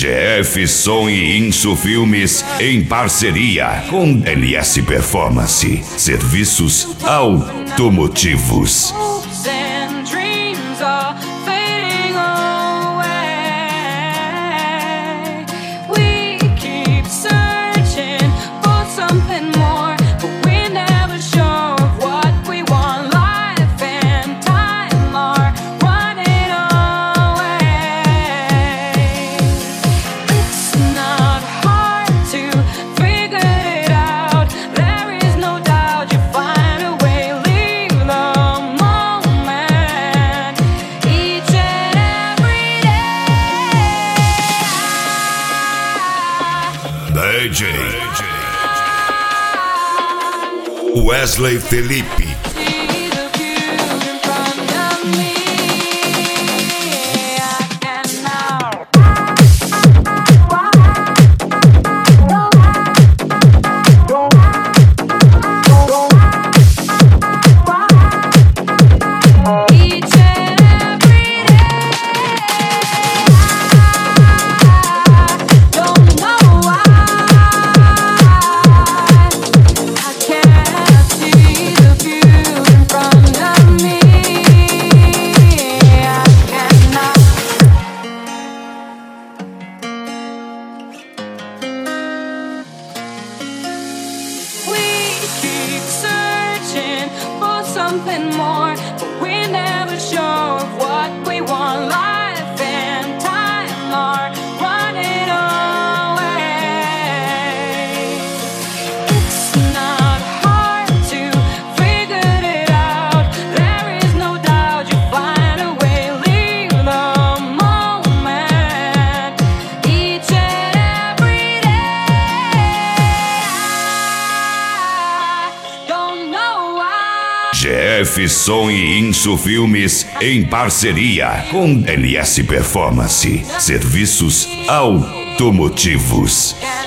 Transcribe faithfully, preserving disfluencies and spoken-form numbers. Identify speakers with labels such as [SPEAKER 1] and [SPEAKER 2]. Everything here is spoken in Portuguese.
[SPEAKER 1] G F Som e Inso Filmes em parceria com L S Performance, serviços automotivos. D J Wesley Felipe.
[SPEAKER 2] Something more, but we're never sure of what we want. Life and time are running away. It's not hard to figure it out. There is no doubt you'll find a way. Leave the moment each and every day. I don't know why.
[SPEAKER 1] G F Som e Inso Filmes em parceria com L S Performance, serviços automotivos.